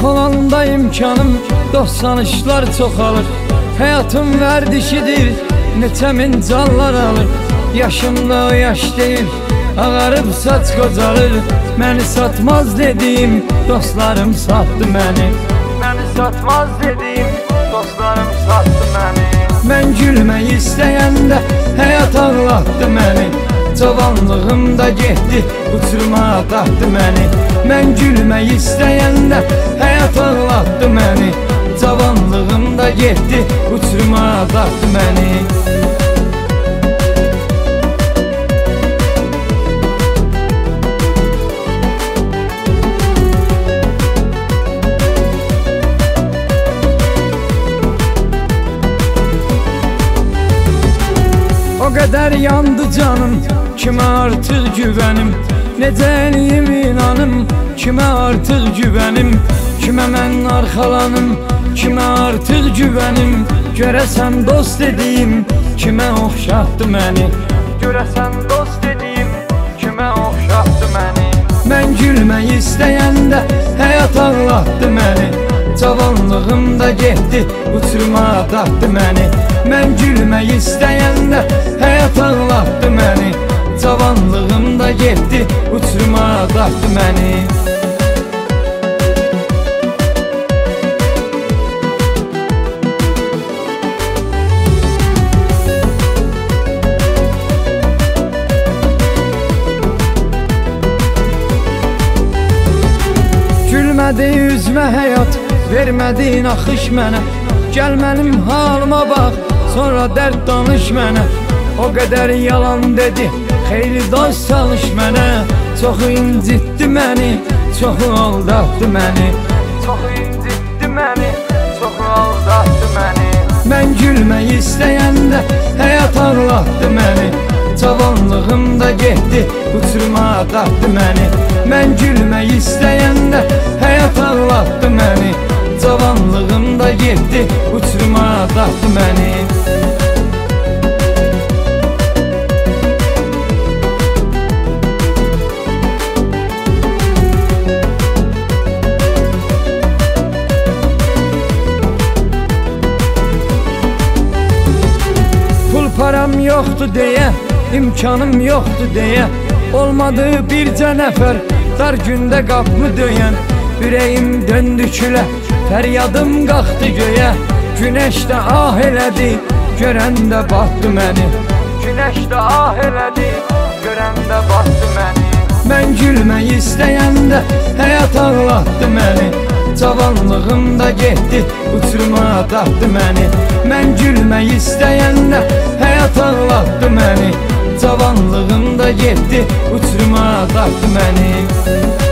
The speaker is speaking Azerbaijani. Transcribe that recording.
olanda imkanım, dost tanışlar çoxalır. Həyatım vərdişidir, neçə min canlar alır. Yaşımda yaş deyil, ağarıb saç qocalır. Məni satmaz dediyim, dostlarım satdı məni. Məni satmaz dediyim, dostlarım satdı məni. Mən gülmək istəyəndə həyat ağlatdı məni. Cavanlığımda getdi, uçuruma taxdı məni. Mən gülmək istəyəndə həyat ağlatdı məni. Cavanlığımda getdi, uçuruma taxdı məni. O qədər yandı canım, kimə artıq güvənim? Necə eləyim inanım, kimə artıq güvənim? Kimə mən arxalanım, kimə artıq güvənim? Görəsən dost dediyim, kimə oxşatdı məni? Görəsən dost dediyim, kimə oxşatdı məni? Mən gülmək istəyəndə həyat ağlatdı məni. Cavanlığımda getdi, uçuruma taxdı məni. Mən gülmək istəyəndə həyat ağlatdı məni. Cavanlığımda getdi, uçuruma taxdı məni. Gülmədi üzmə həyat, vermədi naxış mənə. Gəl mənim halıma bax, sonra dərd danış mənə. O qədər yalan dedi, xeyli dost çalış mənə. Çoxu incitdi məni, çoxu aldatdı məni. Çoxu incitdi məni, çoxu aldatdı məni. Mən gülmək istəyəndə həyat ağlatdı məni. Cavanlığımda getdi, uçuruma taxdı məni. Mən gülmək istəyəndə həyat ağlatdı məni. Cavanlığımda getdi, uçuruma taxdı məni. Pul param yoxdur deyə, imkanım yoxdur deyə, olmadı bircə nəfər dar gündə qapımı döyən. Ürəyim döndü külə, fəryadım qalxdı göyə. Günəş də ah elədi, görəndə batdı məni. Günəş də ah elədi, görəndə batdı məni. Mən gülmək istəyəndə həyat ağlatdı məni. Cavanlığımda getdi, uçuruma taxdı məni. Mən gülmək istəyəndə həyat ağlatdı məni. Cavanlığımda getdi, uçuruma taxdı məni.